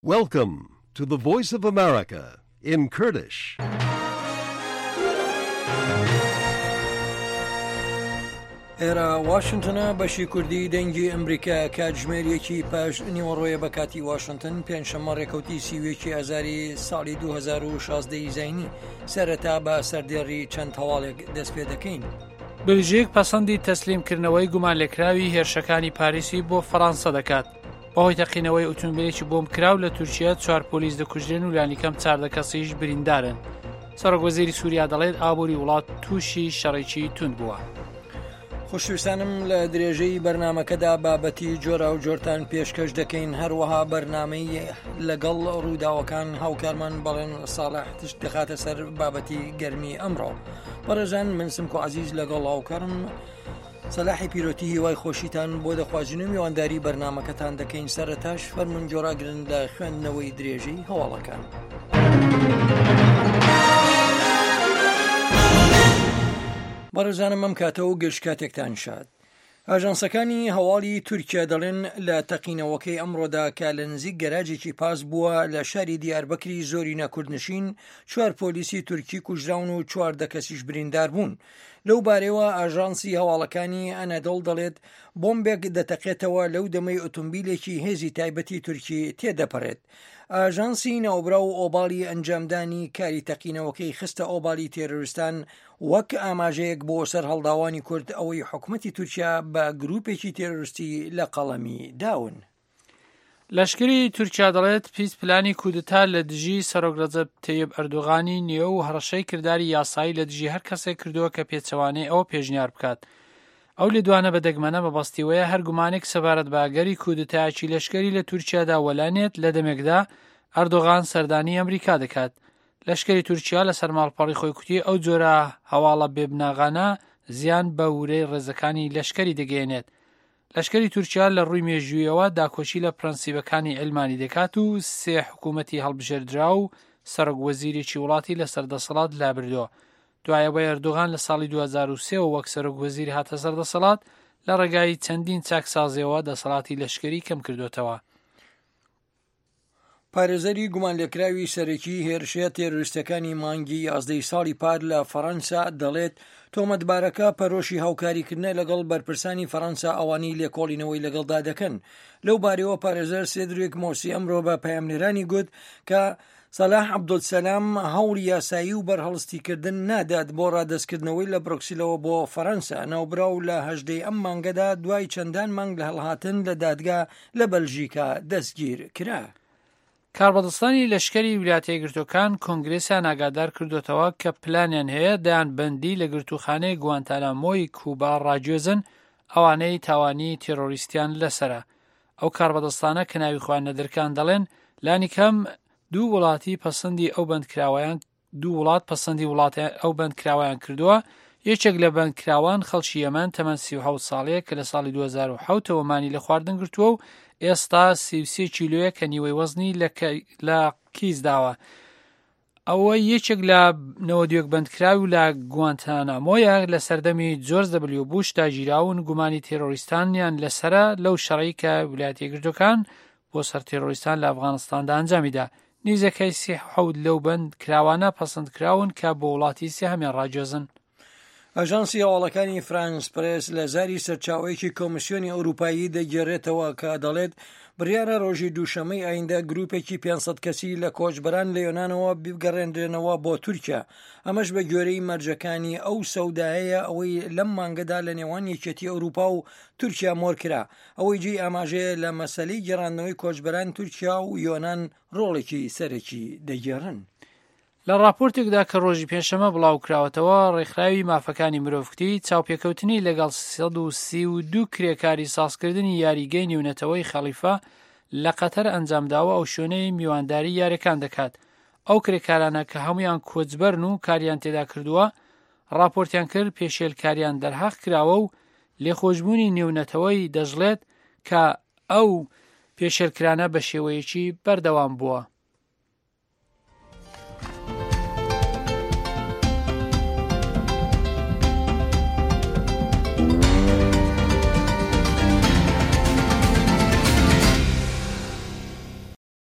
Welcome to the Voice of America in Kurdish. ئێرە واشنتنە بەشی کوردی دەنگی ئەمریکا کاتژمێریەکی پاش نیوەڕۆیە بە کاتی واشنتن پێنجشەممە ڕێکەوتی سیوێکی ئازاری ساڵی 2016 زینی سەرەتا بە سەردێڕی چەند هەواڵێک دەست پێ دەکەین. بلژیک پەسەندی تەسلیمکردنەوەی گومانلێکراوی هێرشەکانی پاریسی بۆ فەڕەنسا دەکات. بەهۆی تەقینەوەی ئۆتۆمبیلێکی بۆمبکراو لە تورکیا 4 پۆلیس دەکوژرێن و لانیکەم 4 کەسیش بریندارن. سەرۆکوەزیری سووریا دەڵێت ئابووری وڵات تووشی شەڕێکی تند بووە. خوشویستانم لە درێژەی بەرنمەکەدا بابەتی جۆرا و جۆرتان پێشکەش دەکەین، هەروەها بەرنامەی لەگەڵ ڕووداوەکان هاوکارمان بەڵێن ساڵح تشت دەخاتە سەر بابەتی گەرمی ئەمڕۆ. بەڕێزان من سمکۆ عەزیز لەگەڵ هاوکارم سەلاحی پیرۆتی هیوای خۆشیتان بۆ دەخوازیین و میوانداری بەرنمەکەتان دەکەین. سەرەتاش فەرمون جۆراگرن لە خوێندنەوەی درێژەی هەواڵەکان. بەڕێزانم ئەم کاتەوە گەشت کاتێکتان شاد. ئاژانسەکانی هەواڵی تورکیا دەڵێن لە تەقینەوەکەی ئەمڕۆدا کە لە نزیک گەراجێکی پاس بووە لە شاری دیاربەکری زۆری نەکوردنشین 4 پۆلیسی تورکی کوژراون و 4 کەسیش بریندار بوون. لەو بارەوە ئاژانسی هەواڵەکانی ئەنەدۆڵ دەڵێت بۆمبێک دەتەقێتەوە لەو دەمەی ئۆتۆمبیلێکی هێزی تایبەتی تورکی تێدەپەڕێت. ئاژانسی ناوبرا و ئۆباڵی ئەنجامدانی کاری تەقینەوەکەی خستە ئۆباڵی تێرۆریستان وەک ئاماژەیەک بۆ سەر هەڵداوانی کورد ئەوەی حکوومەتی تورکیا بە گروپێکی تێرۆریستی لە قەڵەمی داون. لەشکری تورکیا دەڵێت پیس پلانی کودتا لە دژی سەرۆک ڕەجەب تەیب ئەردۆغانی نییە و هەڕەشەی کردداری یاسایی لە دژی هەر کەسێک کردووە کە پێچەوانەی ئەوە پێشنیار بکات. ئەو لێدوانە بە دەگمەنە بەبەستیوەیە هەر گومانێک سەبارەت باگەری کودتایەکی لەشکری لە تورکیادا وەلانێت لە دەمێکدا ئەردۆغان سەردانی ئەمریکا دەکات. لەشکری تورکیا لە سەرماڵپەڕی خۆی کوتی ئەو جۆرە هەواڵە بێبناغانە زیان بە ورەی ڕێزەکانی لەشکری دەگەێنێت. لەشکری تورکیا لە ڕووی مێژوویەوە داکۆچی لە پرەنسیبەکانی ئەلمانی دەکات و 3 حکوومەتی هەڵبژێردرا و سەرۆکوەزیرێکی وڵاتی لە سەردەسەڵات لابردووە. دوایەوە ئەردۆغان لە ساڵی 2003 وەک سەرۆکوەزیر هاتە سەردەسەڵات لە ڕێگای چەندین چاکسازیەوە دەسەڵاتی لەشکری کەم کردوتەوە. پارێزەری گومانلێکراوی سەرەکی هێرشە تێرۆریستەکانی مانگی 11 ساڵی پار لە فەڕەنسا دەڵێت تۆمەتبارەکە پەرۆشی هاوکاریکردنە لەگەڵ بەرپرسانی فەڕەنسا ئەوانی لێکۆڵینەوەی لەگەڵدا دەکەن. لەو بارەوە پارێزەر سێدرێک مۆسی ئەمڕۆ بە پەیامنێرانی گوت کە سەلاح عەبدولسەلام هەوڵی یاسایی و بەرهەڵستیکردن نادات بۆ ڕادەستکردنەوەی لە بروکسلەوە بۆ فەڕەنسا. ناوبراو لە 18 ئەم مانگەدا دوای چەندان مانگ لە هەڵهاتن لە دادگا لە بەلژیکا دەستگیر کرا. کاربەدەستانی لەشکری ویلایەتە یەکگرتووەکان کۆنگرێسیان ئاگادار کردوتەوە کە پلانیان هەیە دایانبەندی لە گرتووخانەی گوانتانامۆی کوبا ڕاگوێزن ئەوانەی تاوانی تێرۆریستیان لەسرە. ئەو کاربەدەستانە کە ناوی خۆیان نەدرکان دەڵێن لانیکەم دوو وڵات پەسەندی وڵاتی ئەو بەندکراوەیان کردووە. یەکێک لە بەندکراوان خەڵکی یەمەن تەمەن 37 ساڵەیە کە لە ساڵی 2007 مانی لە خواردن گرتووە و ئێستا 33 کیلۆیە کە نیوەی وەزنی لە کیس داوە. ئەوە یەکێک لە 92 بەندکراوی و لە گوانتانامۆیە لە سەردەمی جۆرج دەبلیو بوش داگیراون گومانی تێرۆریستانیان لەسرە لەو شەڕی کە ویلایەتە یەکگرتووەکان بۆ سەر تێرۆریستان لە ئەفغانستاندا ئەنجامیدا. نزیکەی 37 لەو بەندکراوانە پەسەندکراون کە بۆ وڵاتی سێهەمیان ڕاگوێزن. ئاژانسی هەواڵەکانی فرانس پرێس لە زاری سەرچاوەیەکی کۆمیسیۆنی ئەوروپایی دەگێڕێتەوە کە دەڵێت بڕیارە ڕۆژی دووشەمەی ئایندە گروپێکی 500 کەسی لە کۆچبەران لە یۆنانەوە بگەڕێنرێنەوە بۆ تورکیا. ئەمەش بە گوێرەی مەرجەکانی ئەو سەودایەیە ئەوەی لەم مانگەدا لە نێوان یەکێتی ئەوروپا و تورکیا مۆر کرا. ئەوەی جێی ئاماژەیە لە مەسەلەی گەڕاندنەوەی کۆچبەران تورکیا و یۆنان ڕۆڵێکی سەرەکی دەگێڕن. لە راپۆرتێکدا کە ڕۆژی پێنجشەممە بڵاوکراوەتەوە ڕێکخراوی مافەکانی مرۆڤکتی چاوپێکەوتنی لەگەڵ 132 کرێکاری سازکردنی یاریگەی نێونەتەوەی خەلیفە لە قەتەر ئەنجامداوە ئەو شوێنەی میوانداری یاریەکان دەکات. ئەو کرێکارانە کە هەمویان کۆچبەرن و کاریان تێدا کردووە راپۆرتیان کرد پێشێلکاریان دەرهاق کراوە و لێخۆشبوونی نێونەتەوەی دەژڵێت کە ئەو پێشێلکرانە بە شێوەیەکی بەردەوام بووە.